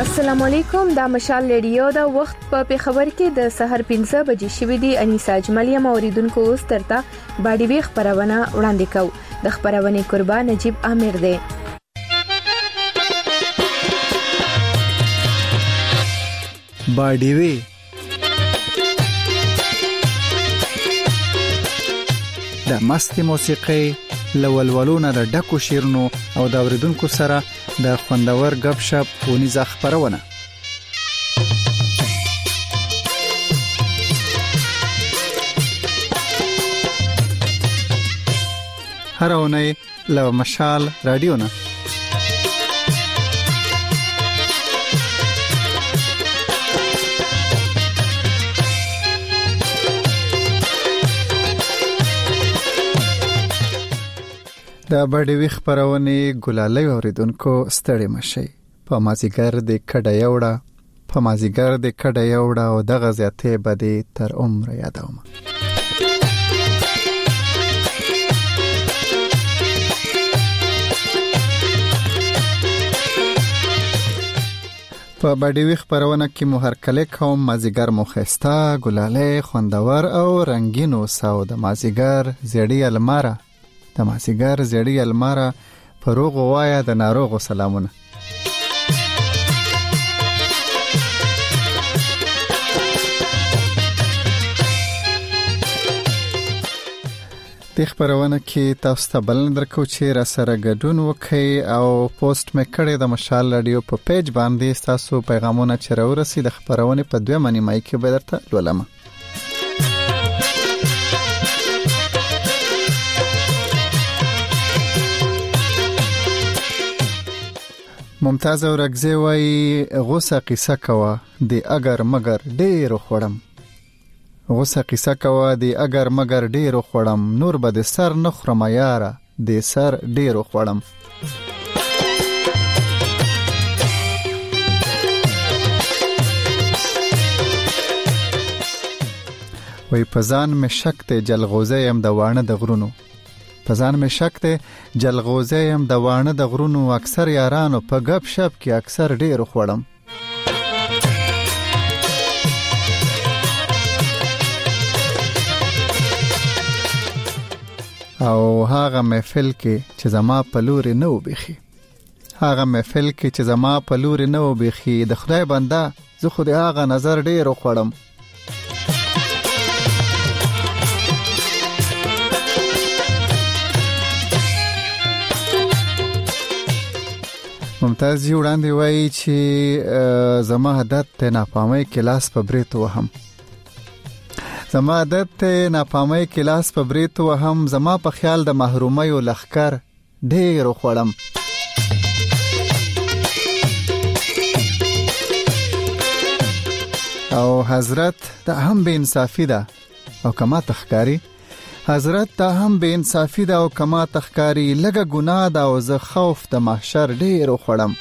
السلام علیکم، دا مشال ریډیو دا وخت په پیښور کې د سحر 5 بجې شوې دي. انیسا اجمل اوریدونکو اوس ترته باډي وی خبرونه وړاندې کو. د خبرونه قربان نجیب عامر دی. باډي وی د مست موسیقي لولولونه د ډکو شیرونو او د اوریدونکو سره د خوندور غب شپ ونیزه خبرونه. هر اونۍ له مشال رادیو نه د باډي وی خبرونه ګلالۍ اوریدونکو ستړي مشي. په مازیګر د کډه یوړه او د غزياته بده تر عمر یادوم. په باډي وی خبرونه کې مو هر کله کوم مازیګر مخستا ګلالۍ خوندور او رنگینو ساو د مازیګر زیړی الماره پروغ وایا د ناروغ سلامونه. د خبرونه کې تاسو ته بلنه درکو چې را سره ګډون وکړئ او پوسټ مې کړی د مشال رادیو په پیج باندې. تاسو پیغامونه چرورسي د خبرونه په 2 مای کې به درته لولم. ممتاز اورګزی وای غوسه قصه کوا دی اگر مگر ډیر خوړم. غوسه قصه کوا دی اگر مگر ډیر خوړم. نور به د سر نخرم یاره دی سر ډیر خوړم. وای پزان می شک ته جلغوزه يم د وانه د غرونو. پزان می شک ته جلغوزه يم د وانه د غرونو. اکثر یارانو په غب شپ کې اکثر ډیر خوړم. او هاغه محفل کې چې زما په لوري نه وبخي. د خدای بنده زه خو د هاغه نظر ډیر خوړم. ممتاز یو وړاندې وایي چې زما عادت ته ناپامۍ کلاس په بریت وهم. زما په خیال د محرومۍ او لخر ډیر خوړم. او حضرت ته هم به انصافي ده او کما تخکاری لګه ګناه ده او زه خوف د محشر ډیر خوړم.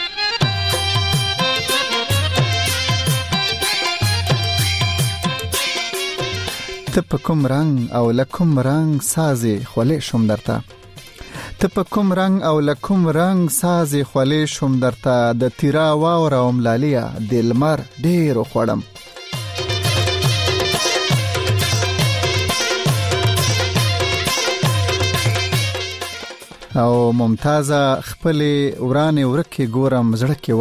ته په کوم رنگ او لکم رنگ سازي خولې شوم درته. د تیرا واور او ملالیا د لمر ډیر خوړم. او ممتازه خپل ورانه ورکه ګورم زړه کې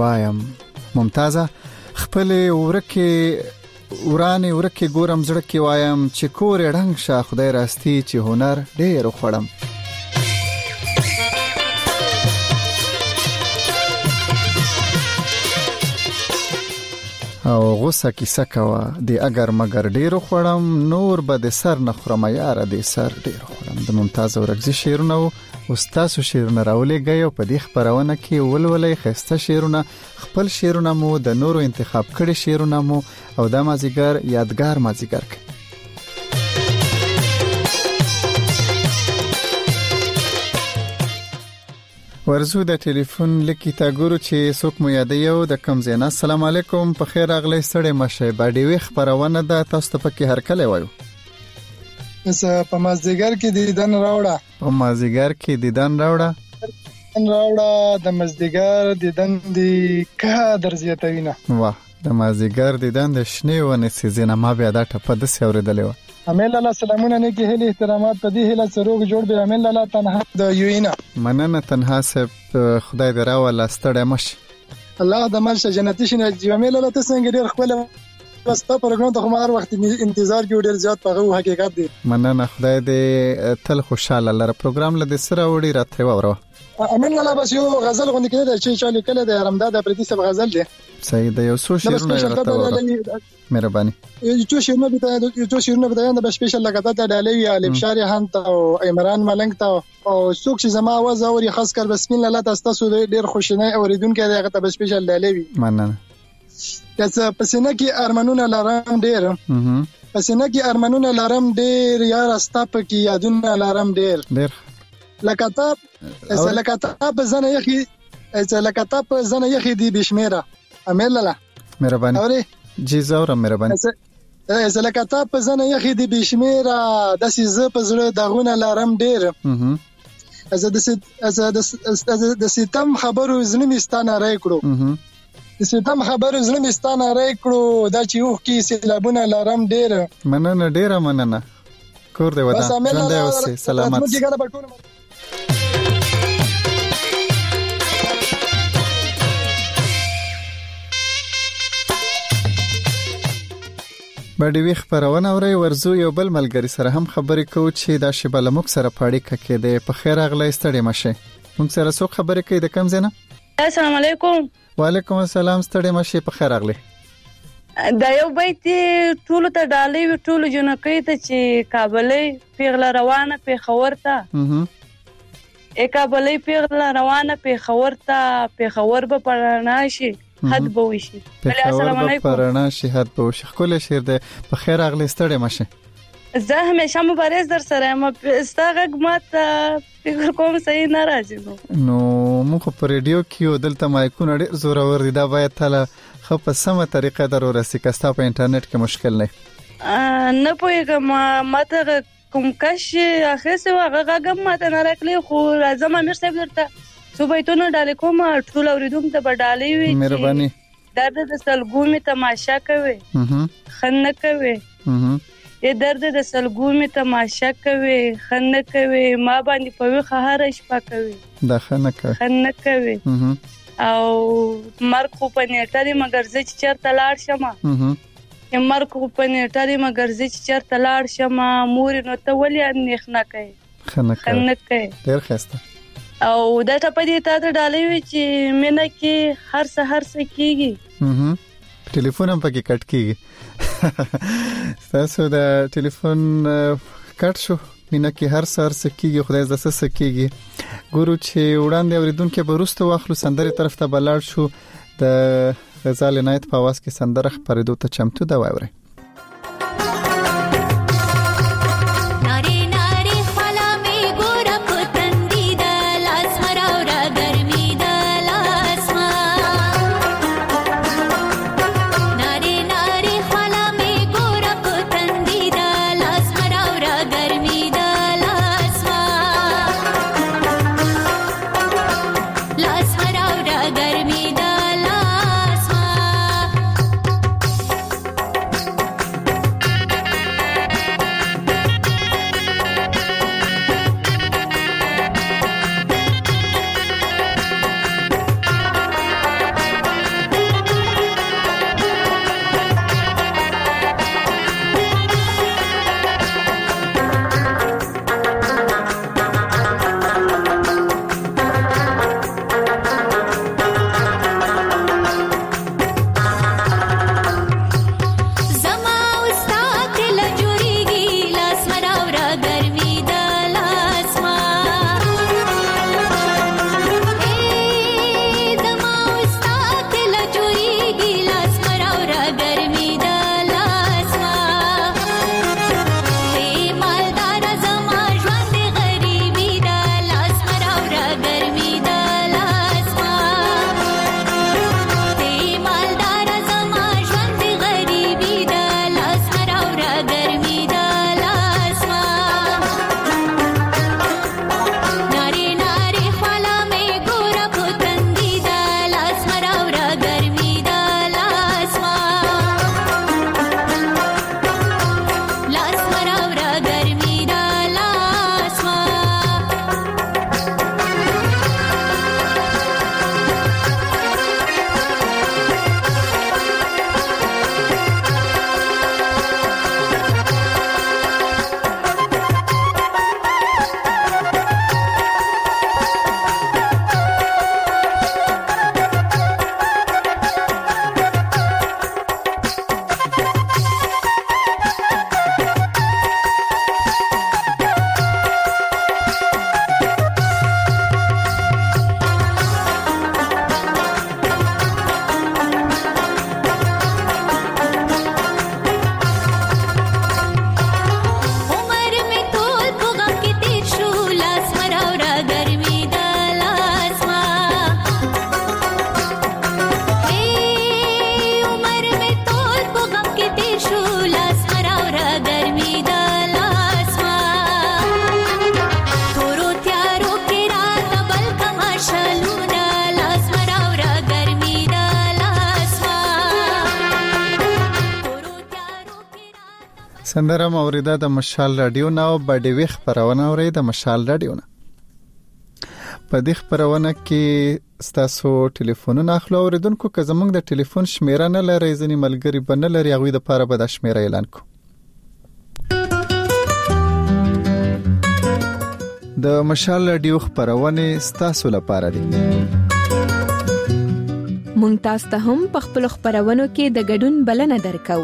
وایم. چې کور رنگ شه خدای راستی چې هنر ډیر خوړم. او غوسه کیسه کوا دی اگر مگر ډیر خوړم. نور به د سر نخرم یاره دی سر ډیر خوړم. د ممتاز اورګزی شعرونه استاسو شعرونه راولې غيو په دې خبرونه کې ولولې خسته شعرونه خپل شعرونه مو د نورو انتخاب کړي شعرونه مو او د مازیګر یادګار مازیګر کې. ورزو د ټلیفون لکی تا ګورو چې څوک مو یادیو د کم زینا. السلام علیکم، په خیر اغلی ستړي مشه. باډي وی خبرونه ده تاسو ته پکې هر کله وایو. په مازیګر کې دیدن راوړه. راوړه د مزدګر د دندې قدر زیاتوي نه. واه د مازدیګر د دند شنه ونه سیزنه ما بیا دا ټپه د سیوریدلې و. امیل الله سلامونه نه کې هلي احترامات په دې هله سروغ جوړ به امیل الله تنها د یوینا مننه تنها سب خدای دې راول ستړی مش الله د مرشه جنتی شنه امیل الله ته څنګه ډیر خپل بس تا پروګرام ته هر وخت انتظار کې ډیر زیات پغه حقیقت دی. مننه خدای دې تل خوشاله لره پروګرام لده سره وړي راته وره. امین الله بس یو غزل غونډه کړه چې چالي کله د رمضان د پردي سب غزل دی. صحیح دی یو څو شیرونه راته وره مهرباني. یو څو شیرونه به د سپیشل لګاته د علوی عالم شاری هان ته او عمران ملنګ ته او څوک چې زما आवाज اوري خاص کر بسم الله تاسو ډیر خوشنه اوریدونکو دغه ته سپیشل د علوی. مننه. که پسینه کې ارمانونه لرم ډیر پسینه کې ارمانونه لرم ډیر یار استاپ کې یادونه لرم ډیر لکتاب زنه یخي دی بشمیره. امیل الله مهرباني اوري جی زوره مهرباني لکتاب زنه یخي دی بشمیره د سیزه په زړه دغونه لرم ډیر از د ستم خبرو زنمستانه راي کړو د ستم خبرو زلمستانه راي کړو دا چې اوخ کې سیلابونه لرم ډیر. مننه ډیره مننه کور دی ودا ژوند دی اوسه سلامت. باندې وی خبرونه اوري ورزو یو بل ملګری سره هم خبرې کوو چې دا شی بل مخ سره پاړی ککې دی په خیر اغلی ستړي مشه موږ سره څو خبرې کوي د کم زنه. السلام علیکم. وعلیکم السلام ستړي مشه په خیر اغلی. دا یو بیت ټول ته ډالې وی ټول جنکې ته چې کابلې پیغله روانه په خبر ته کابلې پیغله روانه په خبر ته په خبر به پړنا شي حد به وشي. السلام علیکم. پرانا شي حد به وشي خپل شعر ده په خیر اغلی ستړي مشه. زه همیشه مبارز در سره ما استغه ماته فکر کوم صحیح نه راځي نو موږ په ریډیو کې دلته مایکونه ډیر زور اور دي دا باید تل خو په سمه طریقه درو رسې کستا په انټرنیټ کې مشکل نه پوهیږم ماته کوم کش اخیسه هغه غم ماته نه راکلی خو راځم امیر صاحب درته صوبایتونه ډالې کوم ټول اوریدونکو ته ډالې وي. مهرباني. درد د سلګو می تماشا کوي خنه کوي درد د سلګو می تماشا کوي خنه کوي ما باندې په وی خهار شپه کوي دا خنه کوي او مرګ خو په نیټه مگر زه چې چرته لاړ شم مرګ خو په نیټه مگر زه چې چرته لاړ شم مور نو ته ولې اندېښنه کوي خنه کوي. ډیر ښه او دا ته په دې ته ډالې وی چې مینه کې هر څه کیږي ټلیفون هم پکې کټ کیږي تاسو دا ټلیفون کټ شو مینه کې هر څه کیږي خدای زده څه کیږي ګورو چې وړاندې اوریدونکو برسته واخلو سندري طرف ته بلاړ شو د غزال نایت په واس کې سندره خبرېدو ته چمتو دا وایي. سندره موریده د مشال رادیو نه او باډي وی خبرونه اوري د مشال رادیو نه. په دې خبرونه کې ستاسو ټلیفونونه اخلو اوریدونکو که زمونږ د ټلیفون شمیره نه لري ځنی ملګری بنه لري هغه د پاره به د شمیره اعلان کو. د مشال رادیو خبرونه ستاسو لپاره دي. مونږ تاسو ته هم په خپل خبرونو کې د ګډون بلنه درکو.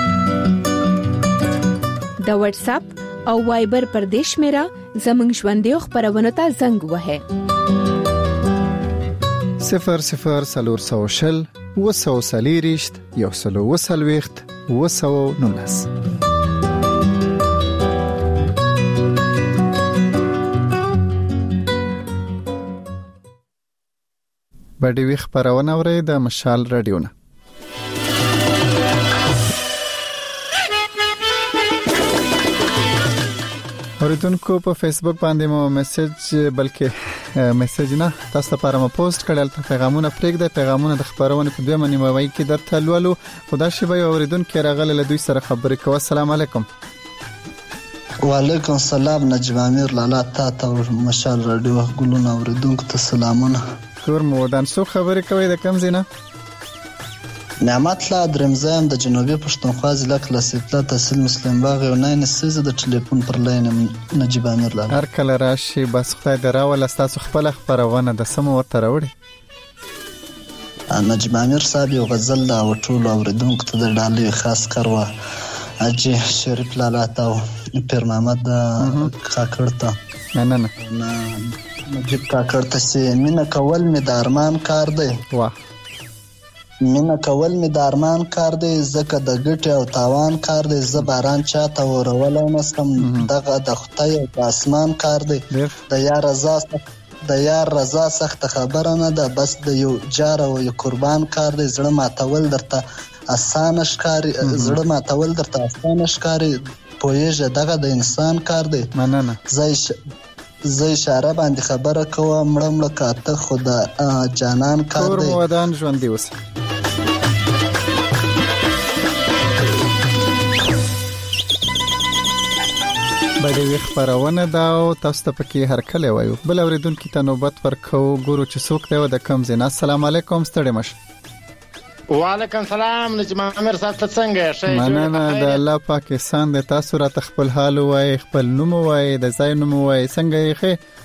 د واتس اپ او وایبر پر دیش میرا زمنګ ژوندې خبرونه ته زنګ وهه 00 وسوسلیریشت یو سلو وسلويخت وسو نونس. باډي وی خبرونه اوري د مشال رادیو نه. اوریدونکو په فیسبوک باندې مو میسج بلکې میسج نه تاسو لپاره مو پوسټ کړل ته پیغامونه پرېږده پیغامونه د خبرونه په دوه منی موای کې درته لولو خدا شي به اوریدونکو راغله له دوی سره خبرې کوي. السلام علیکم. وعلیکم السلام نجم امیر لالا تا مشال رادیو ګلونه اوریدونکو ته سلامونه. کور مو دان سو خبرې کوي د کم زینه نعمت لا درمزایم د جنوبي پښتونخوا ضلع کلاسیکلا تحصیل مسلم باغ یو نه نسیزه د ټلیفون پر لاین نجیب امیر لاله. هر کله راشي بس خدای دراول تاسو خپل خبرونه د سم ورته راوړي. نجیب امیر صاحب یو غزل لا وټول اوریدونکو ته د ډالۍ خاص کړوا اجي شریف لاله تا پیر محمد کاکړ ته نه نجیب کاکړ ته سي مینه کول می د ارمان کار دی. واه مینه کول می د ارمان کار دی زکه د ګټه او تاوان کار دی ز باران چاته ورولای نسم دغه د خدای او د اسمان کار دی. د یار رضا سخت خبره نه ده بس د یو جار او یو قربان کار دی. زړه ماتول درته اسانه ښکاری پوهیږه دغه د انسان کار دی. مننه زه اشاره باندې خبره کوم مړه کاته خدا جانان کار دی. کور ودان ژوند دی اوس. باډي وی خبرونه دا او تاسو ته پکې هر کله وایو بل اوریدونکو ته نوبت ورکو ګورو چې څوک دی د کم زینا. السلام علیکم ستړي مش. وعلیکم السلام نجم امیر صاحب ته څنګه شئ؟ مننه د الله پاکستان د تاسو را خپل حال وای خپل نوم وای د ځای نوم وای څنګه یې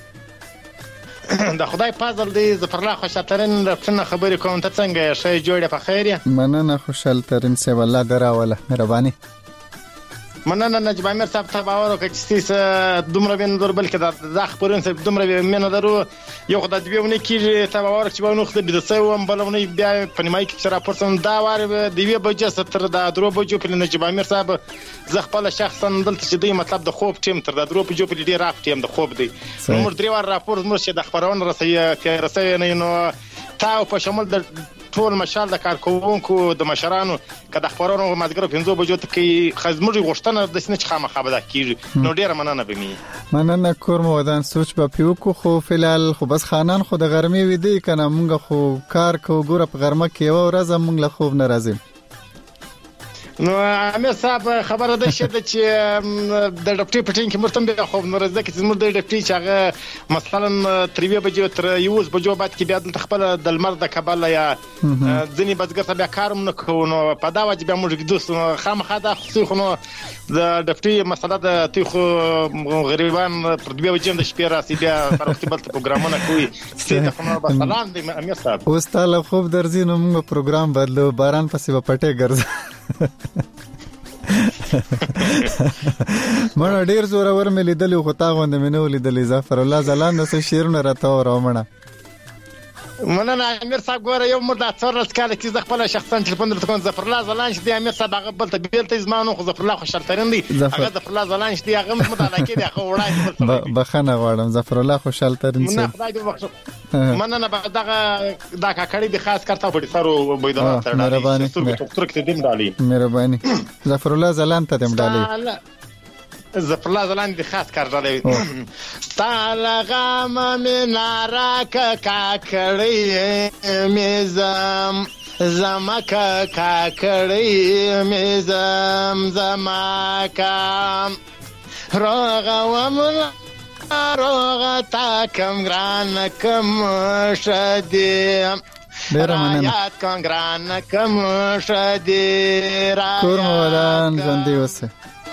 د خدای فضل دی ظفر الله خوشالترین رپټنه خبرې کوم ته څنګه شئ؟ جوړه په خیر یا مننه خوشالترین سی والله دراوله مهرباني. مننه نجم امیر صاحب ته باور وکړئ چې دومره وینې در بلکې د خبرون صاحب دومره وینې درو یو خدای دې ونه کیږي ته باور چې ونه خدای دې سوم بلونه بیا په نیمای کې را پرسم دا واره دی وی بجې ستر د درو بجو په نجم امیر صاحب زه خپل شخصا دلته چې دی مطلب د خوب ټیم تر د درو بجو په ډیر راف ټیم د خوب دی نو درې وار راپور زموږ چې د خبرونه رسي نه نو تاو په شمول د ټول مشال د کارکونکو د مشرانو کله خبرونه مازګر 5 بجو ته کې خزمږي غشتنه د سینې خامه خبره کیږي نو ډیره مننه به می مننه کور مو ودان سوچ په پیو کو خو فلال خو بس خانان خو د غرمې وې دی کنه مونږ خو کار کو ګوره په غرمه کې و ورځ مونږ له خوب ناراضي نو امیر صاحب خبره ده چې د ډپټي پټین کې مرتم به خوب ناراضه کې زموږ د ډپټي چې هغه مثلا تر 2 بجو تر 1 بجو بعد کې بیا د خپل د لمر د کبل یا ځنی بزګر ته بیا کارم نه کوو نو په دا وجه بیا موږ دوست خامخا د خو نو د ډپټي مسله د تیخو غریبان پر 2 بجو د شپې راسي بیا تر وخت بل پروګرامونه کوي ستې خو نو سلام دی امیر صاحب اوس تعالی خوب درځي نو موږ پروګرام بدلو باران پسې په پټه ګرځي مړه ډیر زوره ور مې لیدل خو تا غوند مې نو لیدل ظفر الله زلان د شیرونه راته راومنه مننه امیر صاحب ګوره یو مر د څور کال کې ز خپل شخصا ټلیفون درته کوم ظفر الله زلان چې امیر صاحب هغه بل ته بیل ته زمانو خو ظفر الله خوشالترین دی هغه ظفر الله زلان چې هغه متعلق دی هغه وړاندې بخنه غواړم ظفر الله خوشالترین سي مننه دغه دا کاکړي د خاص کارته په سره بيدار تر مهرباني سترګ ته دیم ډالي مهرباني ظفر الله زلان ته دیم ډالي ظفر الله زلان د خاص کار ډالي طالغه مینارا کاکړي میزم زمکا کاکړی می زمزمکا روغه وملا روغه تا کم ګران کم شدی رایات کم ګران کم شدی کور مولان ژوندي اوسه.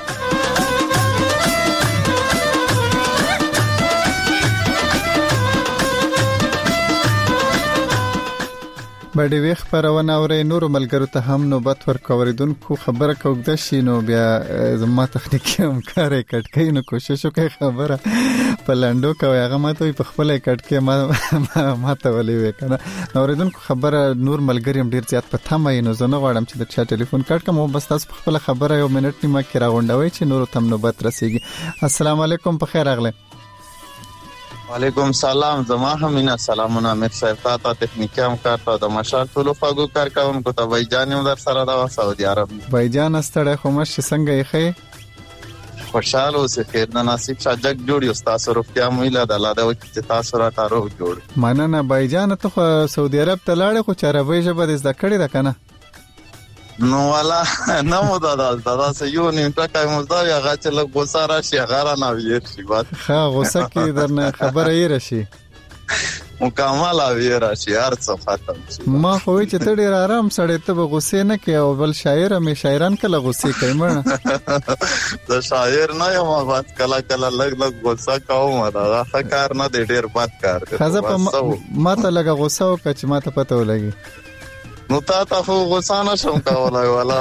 بډې ویخ خپرونه اورئ. نورو ملګرو ته هم نوبت ورکړئ. اوریدونکو خبره کوږده شي نو بیا زما تخنیکي همکار یې کټ کوي، نو کوشش وکړئ خبره په لنډو کوئ. هغه ماته وایي په خپله یې کټ کوي، ماته ولې وایي که نه. نو اوریدونکو خبره نور ملګري هم ډېر زیات په تمه یې، نو زه نه غواړم چې د چا ټلیفون کټ کړم. بس تاسو په خپله خبره 1 منټ نیمه کې راغونډوئ چې نورو ته هم نوبت رسیږي. السلام علیکم، په خیر راغلی. وعلیکم سلام. زما هم مینا سلامونه امیر صاحب ته تکنیکی هم کارته د مشال ټولو فاګو کارکونکو ته بایجان هم در سره دا سعودي عرب بایجان استړی خو مش څنګه یې خې خوشاله اوسې خیر نه نصیب شاجک جوړ یو تاسو روغتیا مو اله د الله د وخت تاسو را تارو جوړ مننه. بایجان ته سعودي عرب ته لاړې خو چرابې ژبه د زده کړې ده کنه؟ نو والا نه مو دا سه یو نیم ټکای مو دا هغه چې له غوسه راشي هغه را نه ویر شي بات ها غوسه کې درنه خبره یې راشي مکمل ویر راشي هر څه ختم شي. ما خو چې ته ډیر آرام سړی ته به غوسه نه کوي او بل شاعر مې شاعران کله غوسه کوي مړه د شاعر نه یم بات کله لګ غوسه کوم دا کار نه دی ډیر بد کار دی. خزه په ماته لګه غوسه وکړه چې ماته پته ولګي نو تا خو غوسه نشم کولای والا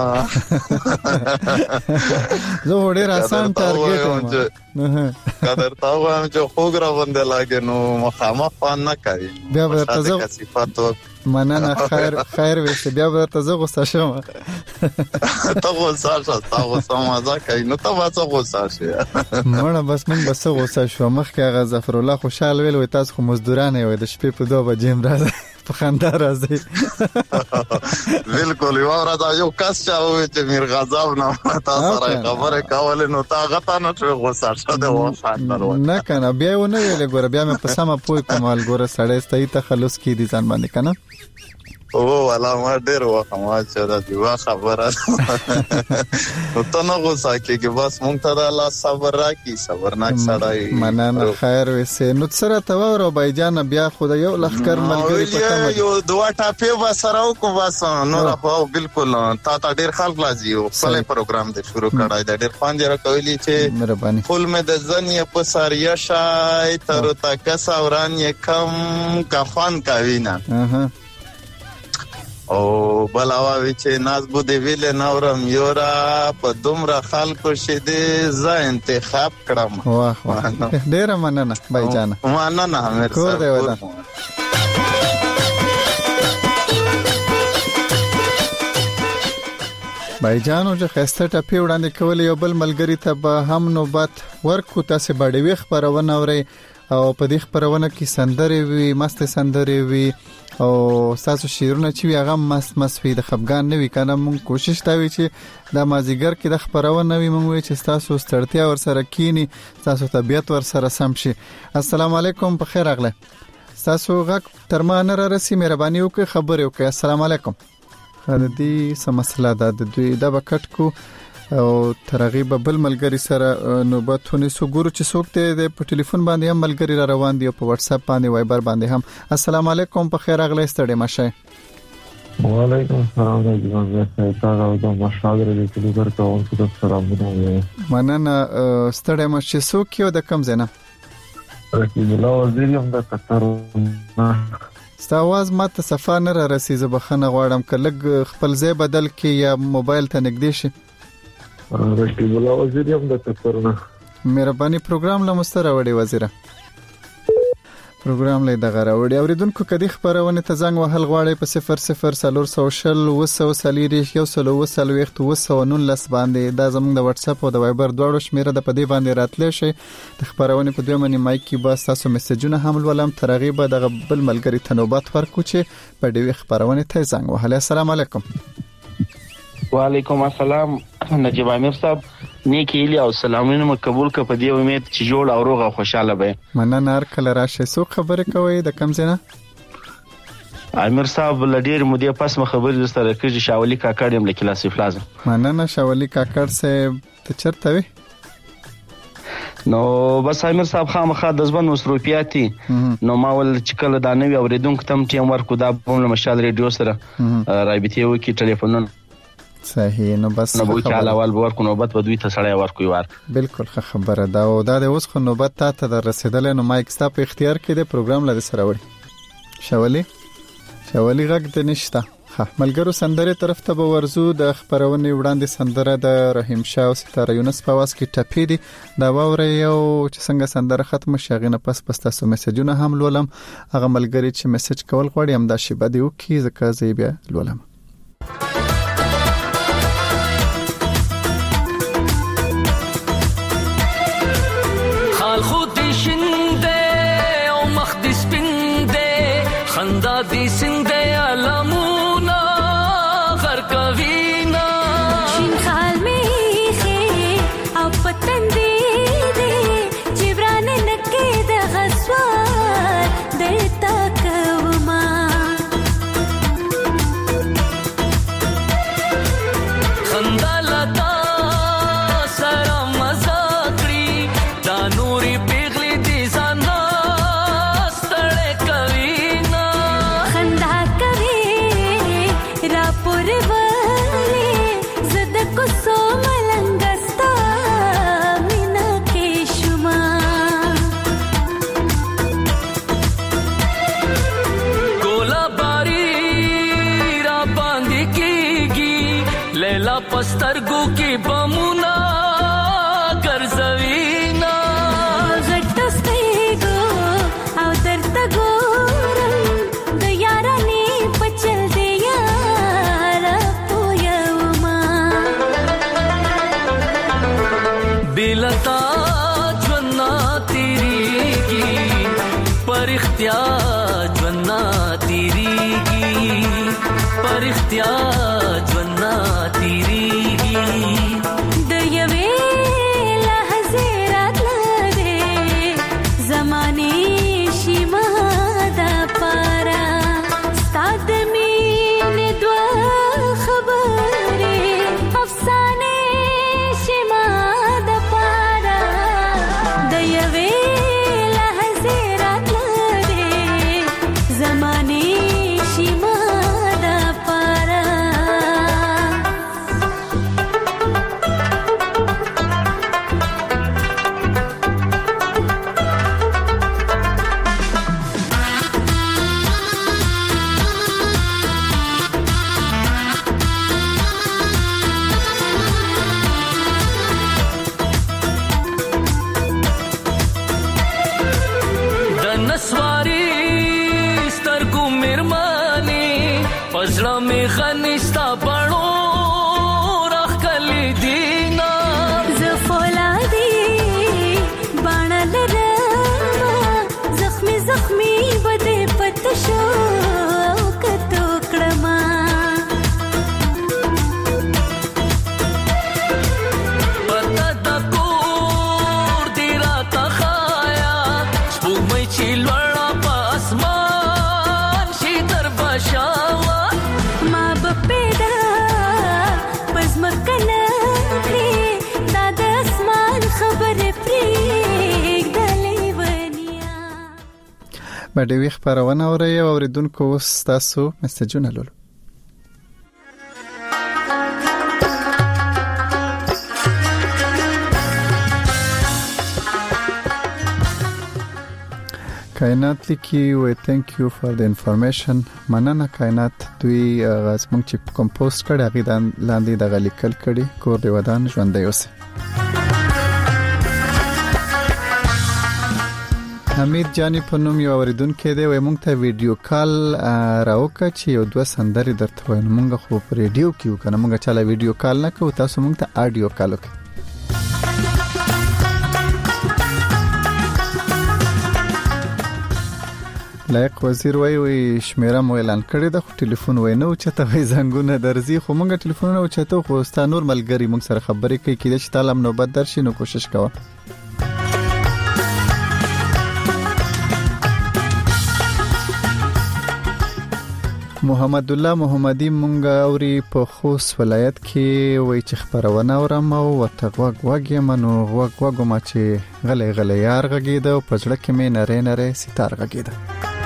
زه ډیر آسان ټارګټ یم قدر تا وایم چې خوګ را باندې لاګي نو مخامخ نه کوي بیا به تاسو مننه خیر وشه بیا به تاسو غوسه شوم ته غوسه شې تا غوسه مزه کوي نو ته واسه غوسه شې مړه بس من بس غوسه شو مخکې هغه ظفر الله خوشحال ویل وي تاسو خو مزدورانه وي د شپې په 2 بجې راځي په خندا راځي بالکل یو ورځ یو کس چاوي چې میر غضب نه تاسو سره خبره کول نو تا غته نه غوسه شته و نه کنه بیا ونه ویل ګور بیا مې په سم پوي کومال ګور سړی ستې تخلص کی دي ځان باندې کنه او والا ما ډیر وخت ما چې دا دی خبره نو ته نه غوسه کېږي بس مونږ ته د الله صبر راکړي صبرناک سړی مننه خیر وسه نو سره ته ورو بایجان بیا خدای یو لخر ملګری پته یو دوه ټاپې وسره کو بس نو راو بالکل تا ډیر خلک لازم یو خپل پروګرام دې شروع کړای دا ډیر خوان جره کولی چې مهرباني فل مې د زنې په ساریه شای تر تا کسوران یې کم کفن کاوینا او بلاوی چې ناز بو دی ویل نورم یورا په دومره خلکو شیدې ز انتخاب کړم واه ډیر مننه بایجان مننه امیر کور دی ودا بایجانو چې خسته ټپی وړاندې کول یو بل ملګری ته به هم نوبت ورکو تاسو باندې وی خبرونه اوري او په دې خبرونه کې سندري وي مست سندري وي او تاسو شیرونه چې هغه مست وي د خفګان نه وي کنه مونږ کوشش تا وی چې د مازیګر کې د خبرونه وي مونږ وی چې تاسو ستړتیا ور سره کینی تاسو طبيعت ور سره سم شي. السلام علیکم په خیر اغله تاسو غږ تر ما نه را رسي مهرباني وکړئ خبر وکړئ. السلام علیکم. خدای سمسله د دوی د بکټ کو او ترغیب بل ملګری سره نوبتونه سو ګورو چې څوک ته د په ټلیفون باندې هم ملګری را روان دي او په واتس اپ باندې وایبر باندې هم. السلام علیکم په خیر اغله ستړي مشه. وعلیکم السلام د جوان زه تاسو د مشاغره د ټلیګر کوونکو ته سلامونه وایم. مننه ستړي مشه څوک یو د کم زنه رقیب الله وزیر هم د قطر ستا आवाज ماته صفه نه را رسي زه بخنه غواړم کله خپل ځای بدل کې یا موبایل ته نږدې شي. رقیب الله وزیر هم د قطر نه مهرباني پروګرام لمستره وړي وزیره پروګرام لې دغه راوړي اوریدونکو کدي خبرونه ته زنګ وهل غواړي په 00 باندې دا زموږ د واتس اپ او د وایبر دواړو شمیره د پدی باندې راتلې شي د خبرونه په دوه منی مایک کې بس تاسو میسجونه هم ولوم ترغیب د بل ملګری تنوبات ورکو چې په دې خبرونه ته زنګ وهل. السلام علیکم. وعلیکم السلام نجیب امیر صاحب نیکی الی او سلامونه مقبول ک په دې امید چې جوړ او روغ او خوشاله به. مننه هر کله راشه سو خبره کوي د کم زنه امیر صاحب لډیر مودې پس خبرې سره کېږي شاولي کاکړ يم لکه لاسي پلازا مننه شاولي کاکړ صاحب ته چرته وي نو بس امیر صاحب خامخا د ځوان مصروفیاتي نو ما ول چې کله دا نوې اوریدونکو تم ټیم ورکو دا په مشال ریډیو سره رابطه وکي ټلیفونونه صحیح نو بس نو به تعالی ول ورکو نوبت به دوی ته سړی ورکو ور بالکل خبره دا او دا اوس خو نوبت ته رسیدل نو مایک ستا په اختیار کې د پروګرام لدی سره وړي شاولي غږ د نشته ملګرو سندره طرف ته به ورزو د خبرونه وړاندې سندره د رحیم شاه او ستاره یونس په واس کې ټپې دي دا وره یو چې څنګه سندره ختم شغینه پس تاسو میسجونه هم لولم هغه ملګری چې میسج کول غواړي هم دا شی بده یو کی ځکه زی بیا لولم خال خود شنده او مخ د سپنده خندا د سنده علمونا غر کوینا شین خال میخه او پتن دی جبران نکه د غسوار دلتا کوما خندا لتا سره مزاکړي دا نوري پیغلي دي زانا ستړې کوینا خندا کوي را پوروري زد کو سو ملنګستا مینا کې شوما ګولا باری را باندې کیږي لیلا پسترګو کې بمونا ګرځوینا غټستېګو او درته ګورم د یارانې پچل دی یار پویوما بلتا جنا تیریږي پر اختیار جنا تیریږي پر اختیار جنا تیریږي د یوې لحظې راتلې زمانه شیما دا پارا ستاد مين دوا خبره افسانه شیما دا پارا د یوې لحظې راتلې زمانه شیما دا پارا د نسواری سترګو مرمانی پزړه می غنستا بڼو راخلی دینا زفولادی بانل رما زخمی زخمی بده پتشو کتو کړما پتا د کور دی راته خایا سپوږمۍ چې لوړه په اسمان شي در بشاوه ما بپیدا پزمکنه کړی دا د اسمان خبره پریک دلې ونیا باندې وی خبرونه اوري او اوریدونکو اوس تاسو میسجونه لولو کائنات لیکي وي thank you for the information مننه کائنات دوی غاز مونږ چې کمپوست کړي هغه لاندې د غلیکل کړي کور دی ودان ژوندۍ اوسه حمید جانی په نوم یو اوریدونکو دی وای مونږ ته ویډیو کال راوکړه چې یو دوه سندري درته وای مونږ خو په ریډیو کې وکنه مونږ چاله ویډیو کال نه کوو تاسو مونږ ته آډیو کال وکړئ لایق وزیر وای شمیره مو اعلان کړی د ټلیفون وای نو چته وای زنګونه درځي خو مونږ ټلیفونونه او چته خو ستا نور ملګری مونږ سره خبرې کوي کله چې تعالی نوبت درشي نو کوشش کوه محمد الله محمدي مونږ اوري په خوست ولایت کې وای چې خبرونه اورم او وتغوګ وګ منو وګ ما چې غلې یار غږیده او پزړه کې مې نره ستار غږیده.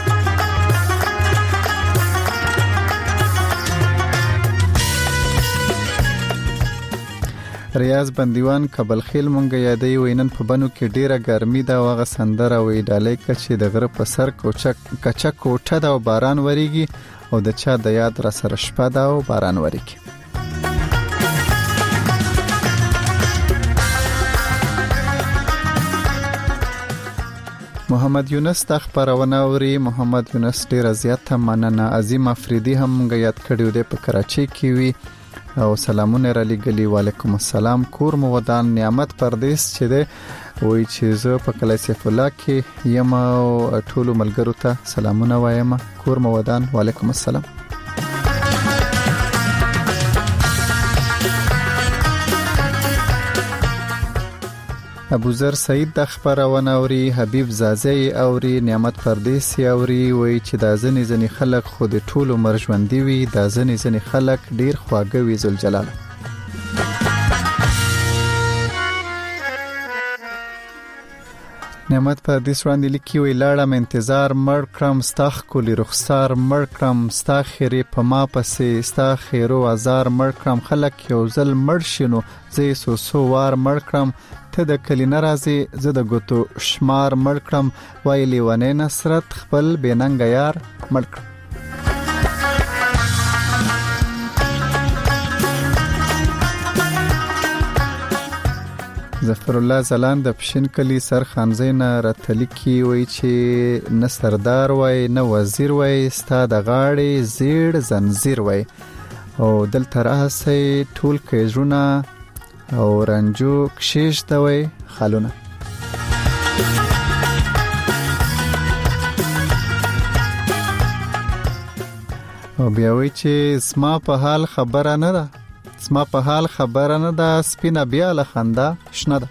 ریاض بندیوان کابل خیل مونږ یادې وینن په بنو کې ډیره ګرمي دا وغه سندره وې ډالې کچې د غره په سر کچا کوټه دا باران وریږي او د چا د یاد را سره شپه دا او باران وریږي. محمد یونس د خبرونه اوري. محمد یونس ډیر زیاته مننه. عظیم افریدي هم مونږ یاد کړیو د په کراچي کې وی او سلامونه را لګلی. وعلیکم السلام. کور مو ودان نعمت پردیس چې ده وای چې زه په کلی سیف الله کې یم او ټول ملګرو ته سلامونه وایم. کور مو ودان. وعلیکم السلام. ابو ذر سعید د خبرونه اوري. حبیب زازی اوري. نعمت پردیسی اوري. وای چې د ځنې خلک خود ټول عمر ژوندۍ وي. د ځنې خلک ډیر خواږه وي. ذل جلاله. نعمت پردیس وړاندې لیکي وی لاړم انتظار مړ کړم ستاخ کولی رخسار مړ کړم ستا خیرې په ما پسې ستا خیرو هزار مړ کړم خلک یو ځل مړ شنو زه سو وار مړ کړم ته د کلی ناراضي زه د ګوتو شمار مړ کړم وای لیوانه نصرت خپل بیننګ یار مړ کړم. ظفر الله زلان د پښین کلی سر خانزین راتلیکی وای چې نه سردار وای نه وزیر وای ستا د غاړې زیړ زنجیر وای او دل تراسه ټول کېژونه او رنجو کشیش ته وای خالونه. او بیا وای چې اسما په حال خبره نه ده. اسما په حال خبره نه ده سپینه بیا له خندا شنه ده.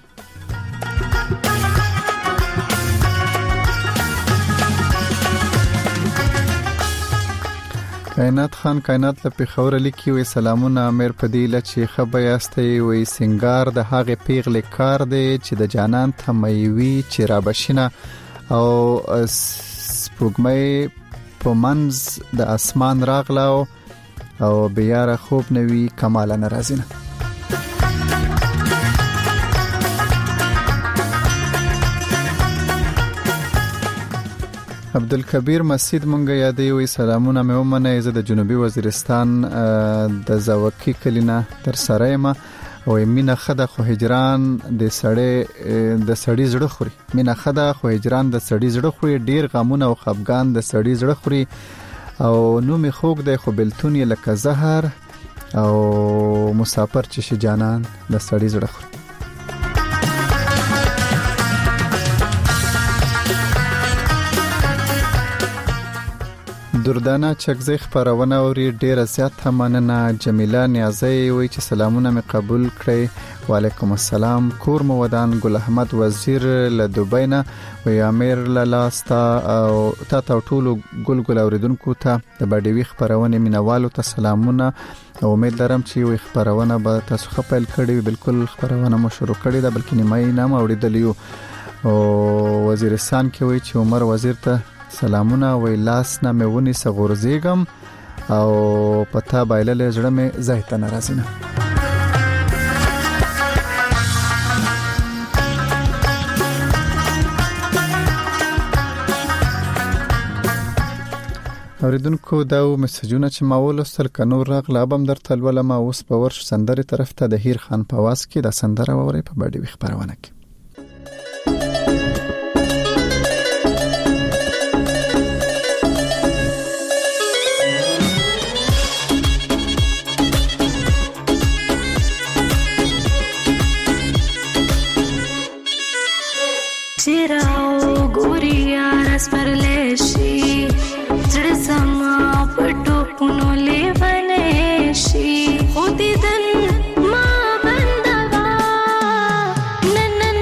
کائنات خان کائنات له پیښور لیکي وي سلامونه امیر پدیله چې خبر یاستي وي سنگار د هغه پیغلې کار دی چې د جانان تموي چې را بشینه او سپوږمۍ په منځ د اسمان راغلاو او بیاره خوب نوی کمال ناراضینه. عبدالکبیر مسجد مونږ یادې وي سلامونه مې ومنه. زه د جنوبي وزیرستان د زوکی کلینا در سره یم او مینه خده خو هجران د سړی زړه خوري. مینه خده خو هجران د سړی زړه خوري. ډیر غمونه او خفګان د سړی زړه خوري او نو می خوګ دی خو بلتون یې لکه زهر او مسافر چې شي جانان د سړی زړه خوري. دردانه چکزی خبرونه اوري. ډیره زیاته مننه. جمیله نیازی وای چې سلامونه می قبول کړئ. وعلیکم السلام. کور مو ودان. ګل احمد وزیر له دوبۍ نه وای امیر لاستا او تا ټول ګل اوریدونکو ته د باډیوي خبرونه مینوالو ته سلامونه او امید لرم چې وي خبرونه به تاسو خپل کړي. بالکل خبرونه مو شروع کړي ده بلکې نیمه نه اوریدلیو. او وزیرستان کې وای چې عمر وزیر ته سلامونه وی لاس نه مې ونی سغورزیګم او پتا بایلل زړه مې زایته ناراضینه. اوریدونکو دا مسجونه چې ما ولوستل کنور راغله بم در تلوله ما اوس په ورش سندره طرف ته د هیر خان په واس کې د سندره ووري په باډي خبرونه کې. چراو ګوریا رس پر لشي زړه سما پټو پونو لیونه شي خو دې دن ما بندوا نن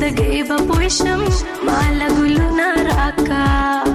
زندګي به پوښم مال ګلونه راکا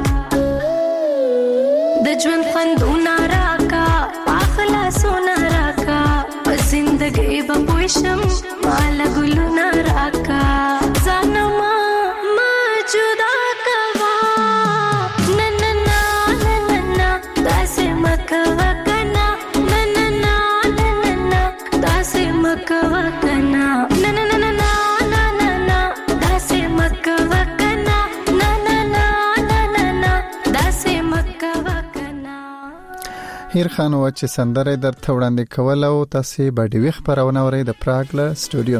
د ژوند خوندونه راکا اخلا سونه راکا په زندګي به پوښم مال ګلونه راکا ځانما ما جدا کوا نننا نننا داسې مکوا کنا نننا نننا داسې مکوا کنا نننا نننا داسې مکوا کنا نننا نننا داسې مکوا کنا. هیر خان و چې سندره درته وړاندې کول او تاسو به د ویخ خبرونه اورئ د پراګ له سټوډیو.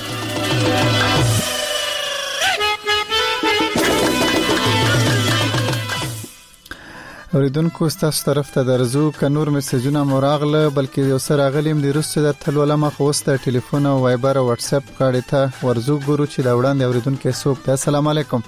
اوریدونکو تاسو طرف ته درځو ک نور میسجونه مراغله بلکې یو سره غلیم د روسي د تلولمه خوسته ټلیفون او وایبر او واتس اپ کاړه ته ورزو ګورو چې دا وړاندې اوریدونکو څوک ته. السلام علیکم.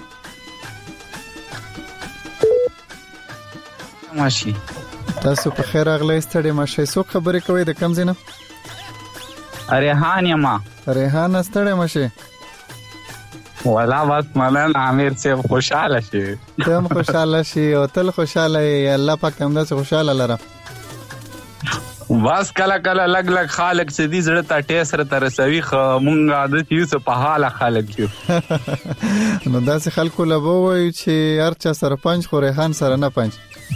ماشي تاسو په خیر اغلی ستړي ماشي څوک خبرې کوي د کم زینه؟ ریحان یما. ریحان ستړي ماشي ولا بس ملن عامر سے خوشاله شي. تم خوشاله شي او تل خوشاله ای الله پاک هم داسې خوشاله لره. بس کله کله لګ لګ خالق سدي زړه ته ټیسر تر سوي مونږ عادت یو څه په حاله خالق یو. نو داسې خلکو لبو وي چې هر چا سره پنځ خو ریحان سره نه پنځ.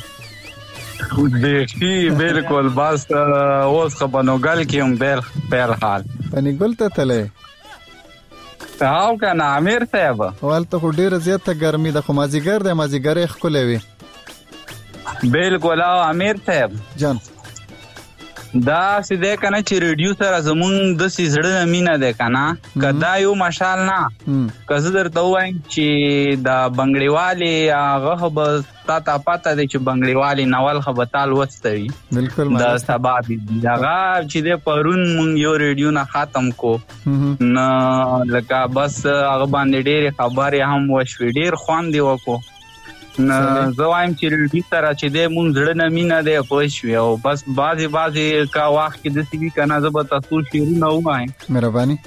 دیخی بالکل بس اوس خبرنګل کیم بیر حال. پنی ګل ته تله او کنه امیر صاحب والته خو ډیره زیاته ګرمي د خو مازیګر د مازیګر خلې وي. بالکل او امیر صاحب جان دا سیده کنه چې ریډیو سره زمون د سیزړه مینه ده کنه کدا یو مشال نه کزه درته وایم چې د بنگړیوالي هغه به تا پاته ده چې بنگړیوالي نوال خبطال وستوي. بالکل دا سبب دغه چې د پرون مونږ یو ریډیو نه ختم کو نه لکه بس هغه باندې ډېر خبرې هم وشوي ډېر خوان دی وکړو نه زوایم چې ریډیو سره چې د مونږ زړه نه مینه ده پوښوي او بس بازي کا وخت کې د سیوی کنه زه به تاسو شیرونه وایم مهرباني.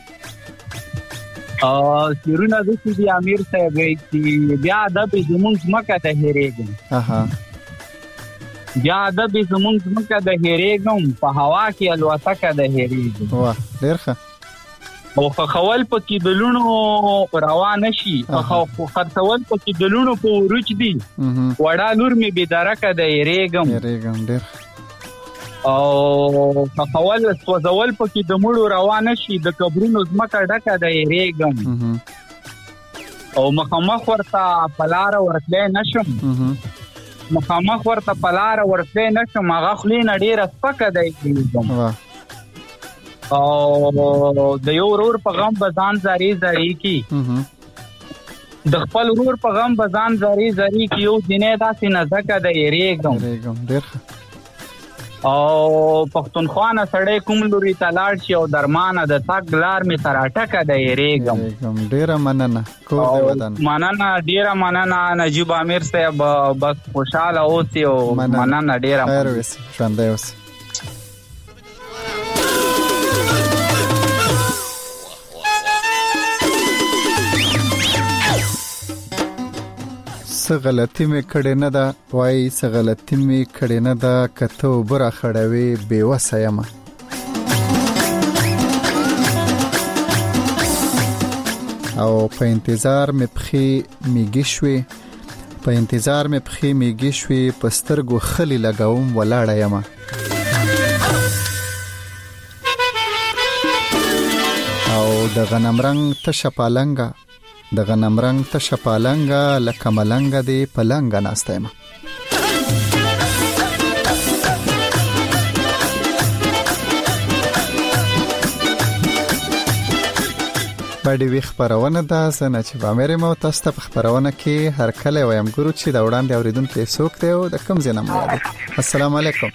شیرونه د سیدی امیر صاحب چې بیا د زمونږ مکه ته هریګم. بیا د زمونږ مکه د هریګم په هوا کې الوتکه د هریګم. واه ډیر ښه. او خول پکې د لونو روان شي خو خرڅول پکې د لونو په ورچ دي وړا لور می به درکه د هریګم ډیر. او خول سوزول پکې د مړو روان شي د قبرونو زمکه ډکه د هریګم. او مخامخ ورته پلار ورتلې نشم هغه خلینه ډیره سپکه د هریګم. او د یو ورور په غم بزان زری کی د خپل ورور په غم بزان زری کی یو دینه داسې نزدکه د هریګم. ډیر. او پښتونخوا سړی کوم لوري ته لاړ شي او درمانه د تګ لار می تر اټکه د هریګم. ډیره مننه کور دی ودان. مننه ډیره مننه نجیب امیر صاحب بس خوشاله اوسئ او مننه ډیره خیر وسی ژوندی اوسئ. غلطی می کړي نه دا وای څه غلطی می کړي نه دا کته وبره خړوي بے وسه یم. او په انتظار می پخې میږي شوي پسترګو خلی لګاوم ولاړه یم. او د غنم رنگ تشه پالنګا لکه ملنګ دی پلنګ ناستایم. باندې وی خبرونه ده سنه چې په امر مو تاسو ته خبرونه کې هر کله وایم ګورو چې دا وړاندې اوریدونکو څوک دی او د کوم ځای نه. السلام علیکم.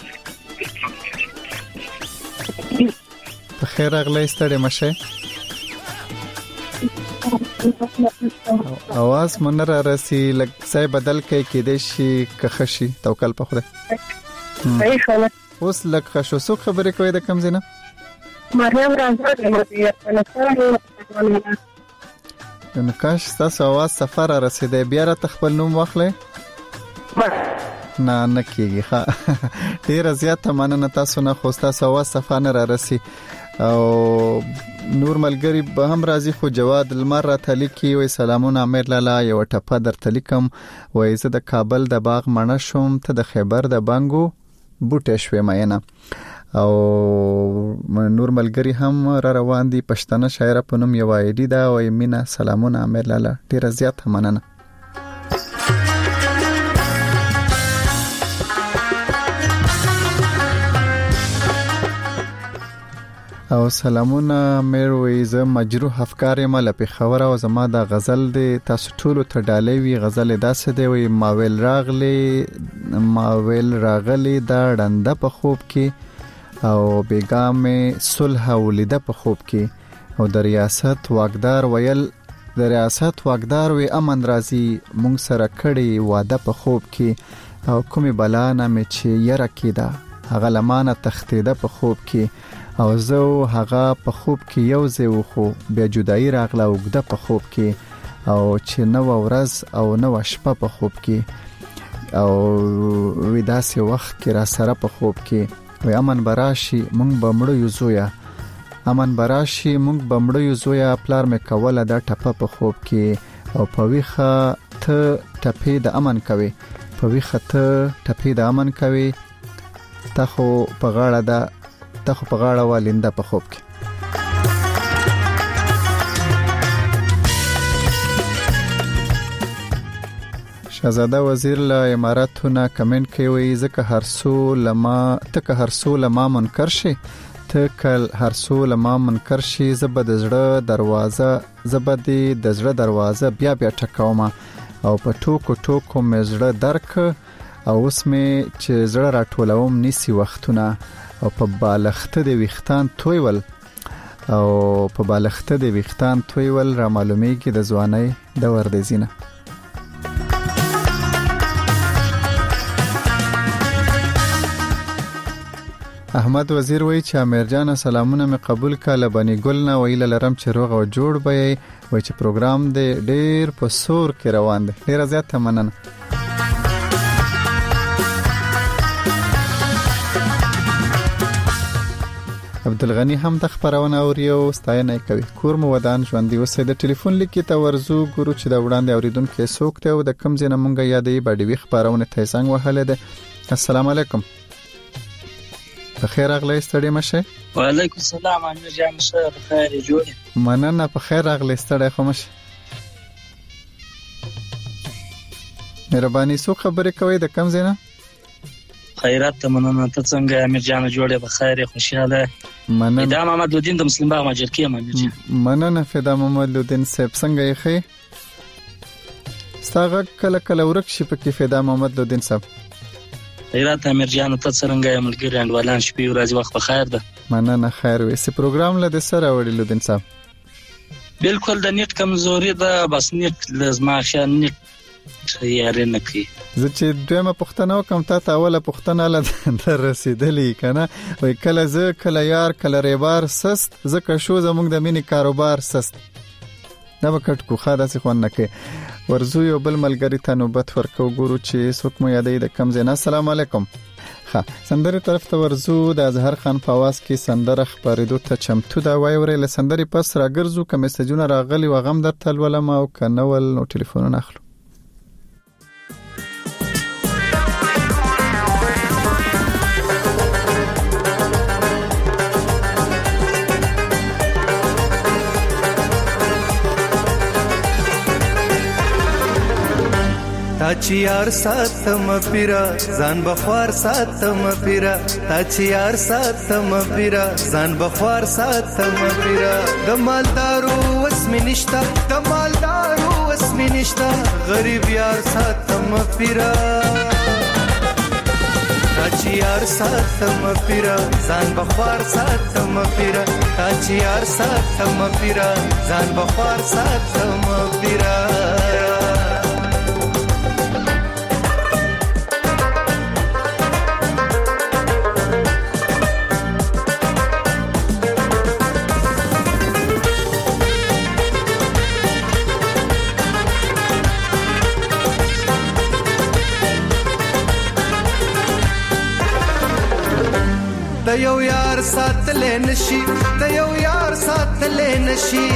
په خیر اغلی ستړي مشه. आवाज مون را رسی لګ ځای بدل کې د شي کخشي توکل په خدای. اوس لګ خشو څوک خبرې کوي د کم زینه؟ مریم راځي نکاش تاسو आवाज سفر رسیدي بیا را خپل نوم واخلئ نه کیږي ها ډیر زیاته مننه تاسو نه خو تاسو आवाज سفر نه را رسی او نور ملګری به هم راځي خو جواد المر را تلیکي وي سلامونه امیر لالا یو ټپه در تلیکم وای زه د کابل د باغ مڼه شوم ته د خیبر د بنګو بوټه شوې مینه او نور ملګری هم را روان دي پښتنه شاعر په نوم یو ایډي دا وای مینا سلامونه امیر لالا ډیر زیاته مننه او سلامونه مې زه مجروح افکار یم له پیښور او زما د غزل د تاسو ټولو ته ډالۍ وی غزل داسې دی وی ماویل راغلی دا ډنده په خوب کې او بیګامې صلح ولیده په خوب کې او د ریاست واقدار وی امن راځي مونږ سره کړي واده په خوب کې او کومې بلا نه مې چې یره کېده هغه لمانه تختیده په خوب کې او زه هغه په خوب کې یو ځای وخو بیا جدایي راغله وګده په خوب کې او چې نو ورځ او نو شپه په خوب کې او وداسې وخت کې را سره په خوب کې وي امن براشي مونږ بمړو یو زویا پلار مې کوله دا ټپه په خوب کې او په ویخه ته ټپې د امن کوي ته خو په غاړه والنده په خوب کې شهزاده وزیر له اماراتونه کمنټ کوي ځکه هرڅو لما منکر شي زبد د زړه دروازه بیا ټکاوم او په ټوکو مې زړه درک او اوس مې چې زړه راټولوم نیسی وختونه او په بالښت د ویختان تویول را معلومیږي د ځوانۍ د وردزینه احمد وزیر وای چې امیر جان سلامونه مې قبول کاله بني ګل نه ویل لرم چې روغ او جوړ به وای چې پروګرام دې ډیر په سور کې روان دی ډیر زیاته مننه عبدالغنی هم د خبرونه اوریو ستاینه کوي کور مو ودان ژوندۍ اوسې د ټلیفون لیکي ته ورزو ګورو چې دا وړاندې اوریدونکو څوک ته او د کم ځنه مونږه یادې باډي خبرونه ته څنګه وهله ده السلام علیکم بخیر اغلی ستړي مشه وعلیکم السلام امیر جان شه بخیر جوړ مننه بخیر اغلی ستړي خو مشه مهرباني سو خبرې کوي د کم ځنه خیرات ته مننه ته څنګه امیر جان جوړه بخیر خوشاله مننه فدا محمد لودین د مسلم باغ ماجر کې امیر جان مننه فدا محمد لودین صاحب څنګه یې خې ستاغه کله ورک شي په کې فدا محمد لودین صاحب خیرات امیر جان ته څنګه ملګری انډوالان شپې ورځ وخت بخیر ده مننه خیر وې سي پروګرام له سره وړي لودین صاحب بالکل د نیټ کمزوري ده بس نیټ لازم خان نیټ یاره نکي زه چې دویمه پښتنه وکم ته اوله پښتنه له رسیدلې کنه وای کله زه کله یار کله ریبار سست زکه شو زموږ د مینی کاروبار سست دا وکټ کو خاصه خون نه کې ورزو یو بل ملګری ته نوبت ورکو ګورو چې څوک مو یادې د کم زینا السلام علیکم ها سندري طرف ته ورزو د اظهر خان فواز کې سندره خبرېدو ته چمتو دا وای ورې له سندري پس راګرځو کوم مسجونه راغلي و غم در تلولم او کنول نو ټلیفون اخلو تاچی یار ساتم پیرا ځان بخوار ساتم پیرا تاچی یار ساتم پیرا ځان بخوار ساتم پیرا د مالدارو وسمی نشتا غریب یار ساتم پیرا تاچی یار ساتم پیرا ځان بخوار ساتم پیرا تاچی یار ساتم پیرا ځان بخوار ساتم پیرا د یو یار ساتلې نشي د یو یار ساتلې نشي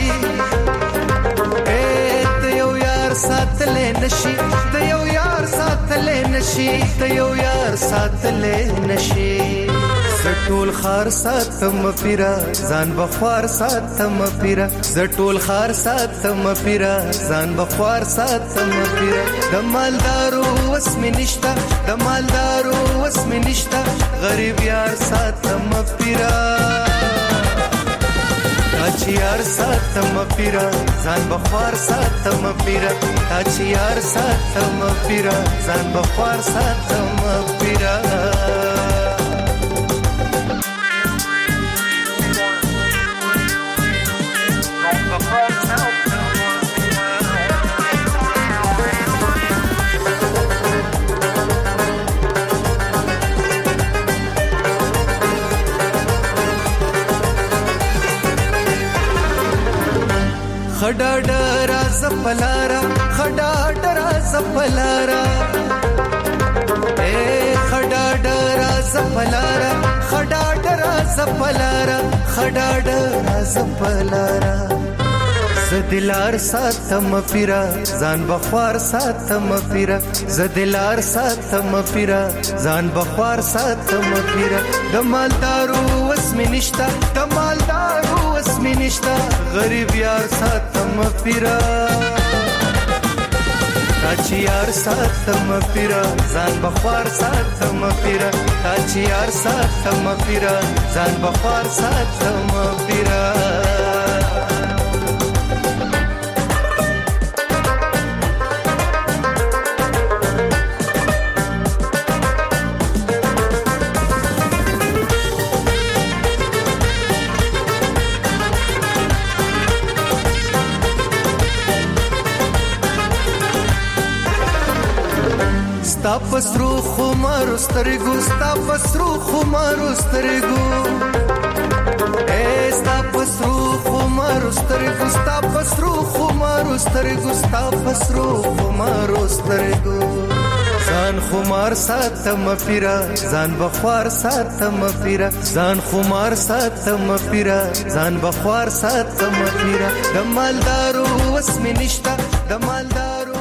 د یو یار ساتلې نشي د یو یار ساتلې نشي د یو یار ساتلې نشي زټول خار ساتم پیرا ځان بخوار ساتم پیرا زټول خار ساتم پیرا ځان بخوار ساتم پیرا د مالدارو وسم نشتا د مالدارو وسم نشتا غریب یار ساتم پیرا اچ یار ساتم پیرا ځان بخوار ساتم پیرا اچ یار ساتم پیرا ځان بخوار ساتم پیرا خډا ډرا زپلارا خډا ډرا زپلارا خډا ډرا زپلارا خډا ډرا زپلارا خډا ډرا زپلارا زدلار ساتم پیرا ځان بخوار ساتم پیرا زدلار ساتم پیرا ځان بخوار ساتم پیرا د مالدارو وسم نشتا د مالدارو وسم نشتا غریب یار ساتم پیرا اچ یار ساتم پیرا ځان بخوار ساتم پیرا اچ یار ساتم پیرا ځان بخوار ساتم پیرا ستا پسرو خمارو سترګو ستا پسرو خمارو سترګو ستا پسرو خمارو سترګو ستا پسرو خمارو سترګو ستا پسرو خمارو سترګو ځان خمار ساتم پیرا ځان بخوار ساتم پیرا ځان خمار ساتم پیرا ځان بخوار ساتم پیرا د مالدارو وسم نشتا د مالدارو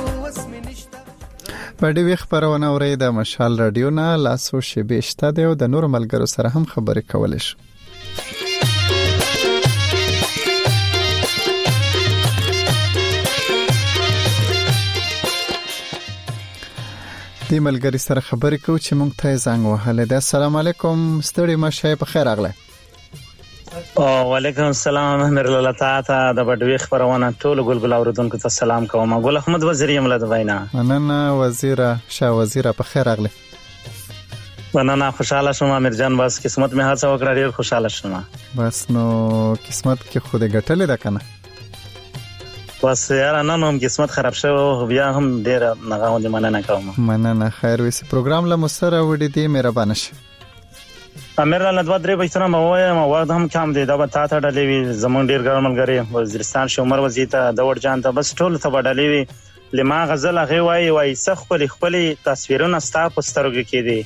په دې خبرونه اوري د مشال رادیو نه لاسو شیبه شته دی او د نور ملګرو سره هم خبرې کولې شو دې ملګری سره خبرې کوو چې مونږ ته زنګ وهله ده السلام علیکم ستړي مشه په خیر اغله وعلیکم السلام امیر الله تعالی د بډوي خبرونه ټول ګلګل اوردونکو ته سلام کوم ګل احمد وزیر یم له وینا مننه وزیره شاه وزیره په خیر اغله مننه خوشاله شوم امیر جان بس قسمت مې هڅه وکړه ډیر خوشاله شوم بس نو قسمت کې خود ګټلې ده کنه بس یار نه نو قسمت خراب شو بیا هم ډیر نغاوند مننه کوم مننه خیر وسی پروګرام له مسره وړي دی مهربانه شي امیر الله دوه درې بچنه مو وخت هم کم دی دا به تا ته ډلې وي زمون ډیر ګرملګری وزیرستان شومر وزیته د وړ جان ته بس ټول ته ډلې وي لما غزل هغه وای سخ خپل تصویرونه ستا پسترګو کې دي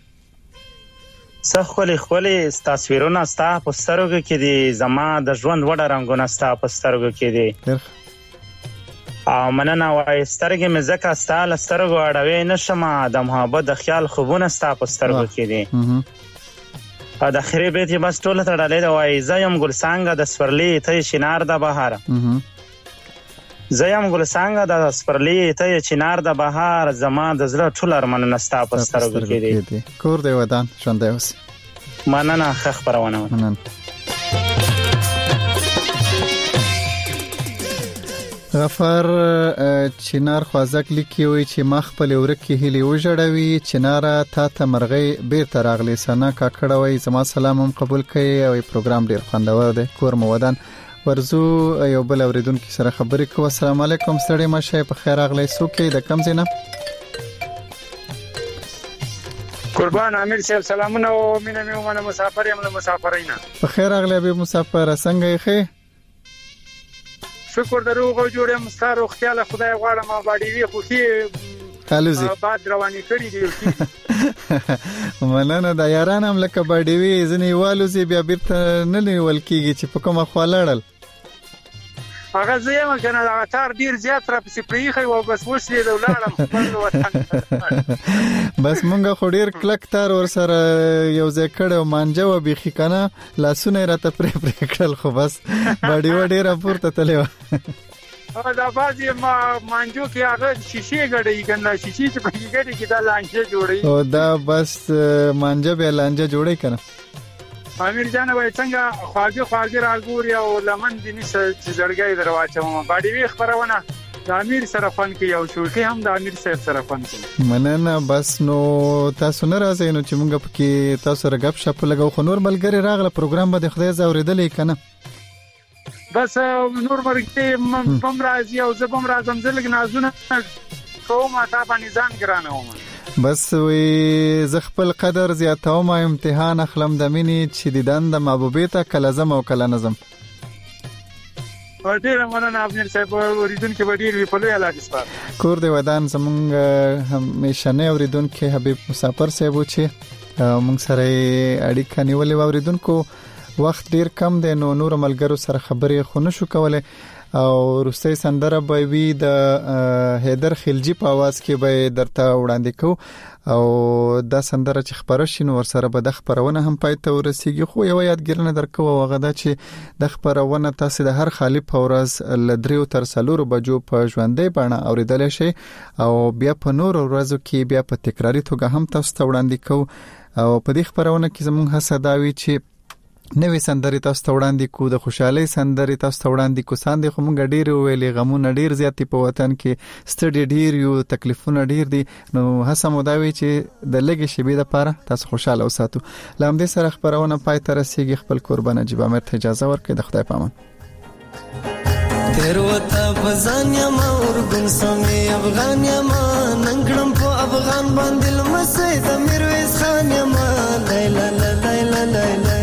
سخ خپل تصویرونه ستا پسترګو کې دي زما د ژوند وړ رنگونه ستا پسترګو کې دي او مننه وای سترګې مې زکه ستا لسترګو اړوي نشم د محبت د خیال خوبونه ستا پسترګو کې دي د اخري بیت بس ټول ته ډالې دا وای زیم ګل څنګه د سپرلی ته شینار د بهار زیم ګل څنګه د سپرلی ته شینار د بهار زما د زړه ټول ارمان نستا پسترګو کې دي کور دی ودان ژوندې اوس مننه خبرونه مننه غفار چنار خوازک لیکي وي چې مخ په لورکه هلي وجړوي چنار تا ته مرغۍ بیرته راغلی سنا کاکړوي زما سلام هم قبول کړي او پروګرام ډیر خوندور دی کور مو ودان ورزو یو بل اوریدونکو سره خبرې کوم السلام علیکم ستړي مشه په خیر راغلی سوکي د کم زینه قربان امیر صاحب سلامونه او مینه مې ومنه مسافر یم له مسافرینا په خیر راغلی به مسافر څنګه یې شکر دروغ او جوړه مستار او خیال خدای غواړم باډي وی خوشي الوزي باد رواني کړی دی مننه د یاران هم لکه باډي وی ځنی والوزي بیا بیرته نه نیول کیږي چې په کومه خوا لاړل هغه زما کنه دا تار ډیر زیات را پسې پریخي او بس وښلې د ولاړم بس مونږه خو ډیر کلک تار ور سره یو ځای کړو مانجه و بيخي کنه لاسونه راته پرې کړل خو بس باډي و ډیر پورته تلو دا بازي مانجو کې هغه شیشې غړې کنه شیشې چې پکې غړې کې دا لانجه جوړي او دا بس مانجه به لانجه جوړي کنه امیر جان وای څنګه خواږه راګوري او لمن دي نشه چې زړګي درواچوم باډي وی خبرونه د امیر سره فن کې یو شوټي هم د امیر سره فن کې مننه بس نو تاسو نه راځئ نو چې مونږ پکې تاسو سره غب شپ لګو خو نور ملګری راغله پروګرام به خدای زاوریدلې کنه بس نور مرګ بم راځي او زبم راځم زلګ نازونه کومه تا باندې ځان ګرانه وم بس وی ز خپل قدر زیاتوم امتحان اخلم د مینې چې د دند محبوبیته کله زم او کله نظم ډیر مننه امیر صاحب اوریدونکو به ډیر په لوی علاقه سپار کور دی ودان زمونږ همیشه نه اوریدونکو حبیب مسافر صاحب چې مونږ سره اړیکه نیولې اوریدونکو وخت ډیر کم دی نو نور ملګرو سره خبرې خو نشو کولای او روسي سندره به وی د هیدر خلجی په आवाज کې به درته وړاندې کو او دا سندره چې خبره شینو ور سره به د خبرونه هم پاتې ورسیږي خو یو یادګرنه درکو هغه دا چې د خبرونه تاسو د هر خالی پورز لدریو تر سلور بجو په ژوندې باندې اوریدل شي او بیا په نور ورځو کې بیا په تکراری توګه هم تاسو ته وړاندې کو او په دې خبرونه کې زموږ حسداوي چې نوې سندري تاسو ته وړاندې کو د خوشحالي سندري تاسو ته وړاندې کو ساندې خو مونږ ډېر ویلې غمونه ډېر زیاتې په وطن کې ستړي ډېر یو تکلیفونه ډېر دي نو هڅه مو دا وی چې د لګي شبي د پاره تاسو خوشاله اوساتو لامدې سره خبرونه پای ته رسیږي خپل قربان جیب امر ته اجازه ورکړئ د خدای پامان تیر وتا بزانیا ما ورګن سمې افغان یا ما ننګړم په افغان باندې لمسې د میرویس خان یا ما لیلا لیلا لیلا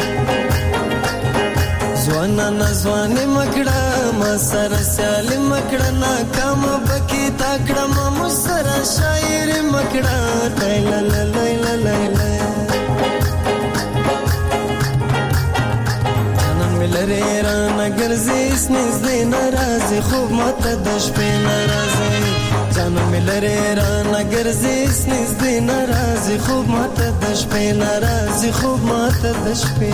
زوانا نزوانی مکڑا ما سر سیالی مکڑا ناکام بکی تاکڑا ما مستر شایر مکڑا لیلا لیلا لیلا جانم ملره رانا گرزی اس نزدی نرازی خوب ماتا دش پی نرازی جانم ملره رانا گرزی اس نزدی نرازی خوب ماتا دش پی نرازی خوب ماتا دش پی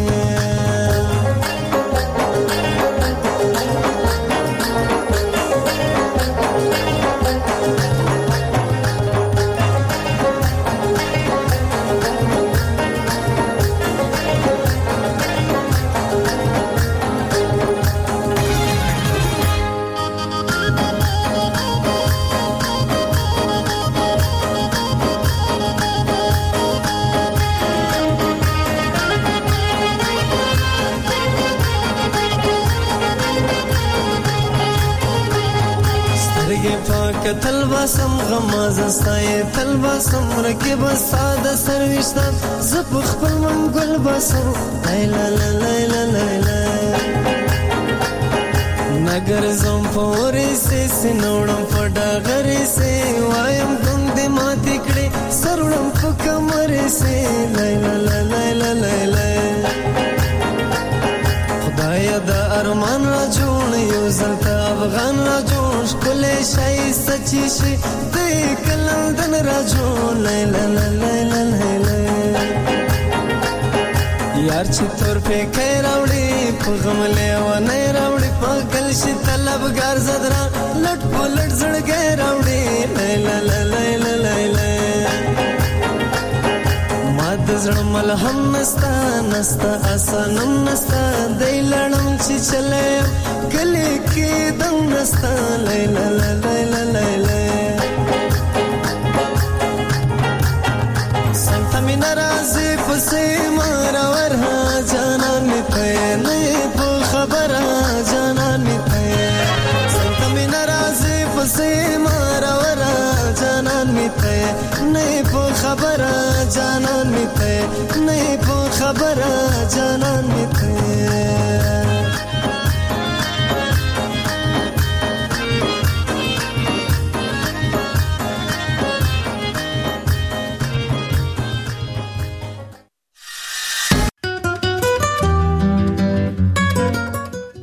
تلباسم غماز استای تلباسم رکب ساده سروشتم زپ خپل منګل باسم لیلا لیلا لیلا نګر زم پورې سې نوړم پډا غرې سې وایم دوند ما تکړه سرړم په کمرې سې لیلا لیلا لیلا خدای دا ارمان را جوړ یو زلتا افغان را جوړ کله شای سچی شي د کلندن را جوړ لیلا لیلا لیلا یار چې تور په کې راوړي په غم له و نه راوړي په گل شي طلبګار زدرا لټ په لټ زړګي راوړي لیلا لیلا لیلا ماد زړه ملهم نستا نستا اسنم نستا دیلړم چې چلے گلی کې دم نستا لیلا لیلا لیلا سنت می ناراضي پسې مارا ورها جانا می ته نه په خبره جانا می ته سنت می ناراضي پسې مارا ورها جانا می ته نه په خبره جانا می ته نه په خبره جانا می ته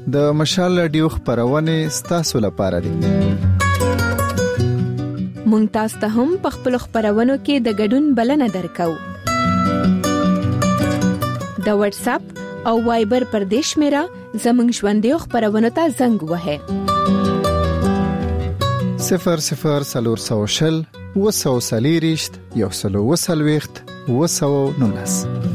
د مشال رادیو خبرونه ستاسو لپاره دي. مونږ تاسو ته هم په خپل خبرونو کې د ګډون بلنه درکو. د واتس اپ او وایبر پردیش میرا زمنګ ژوندې خبرونه ته زنګ وهه 00 وسوسلیریشت یو سلو وسلويخت وسو نونس.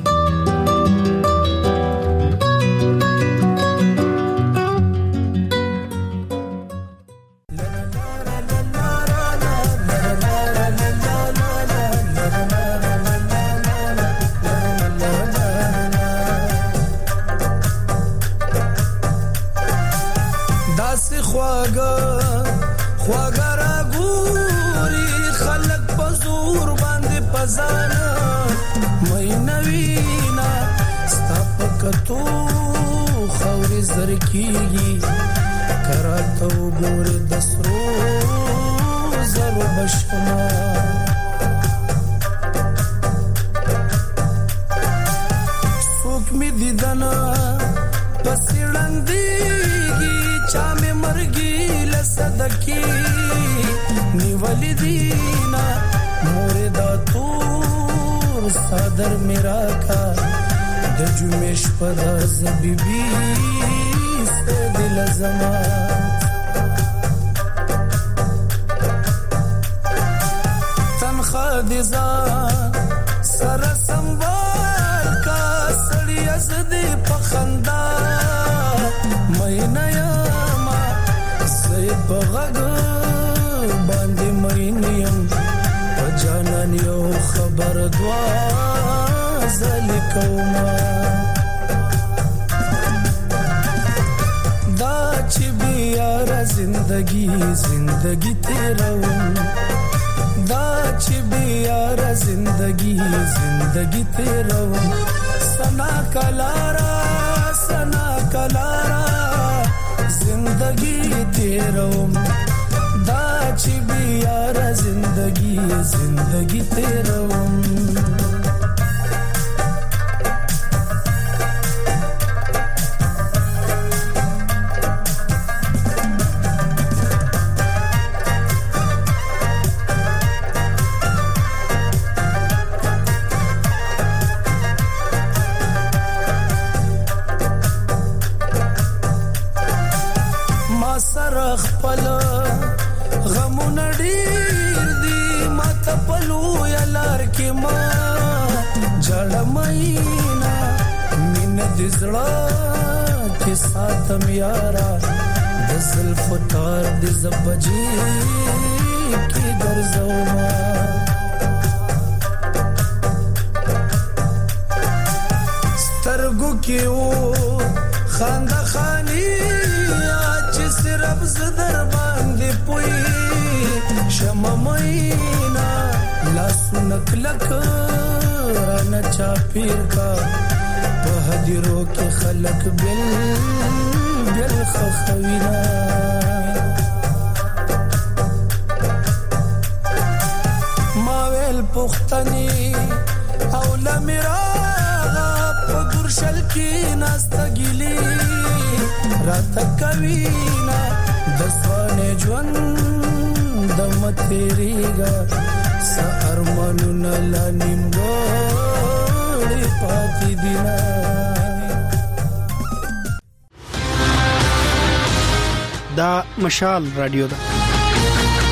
जिंदगी तेरा दा ची बियारा जिंदगी तेरा सना कलारा जिंदगी तेरा दा ची बियारा जिंदगी तेरा دا مشال رادیو ده.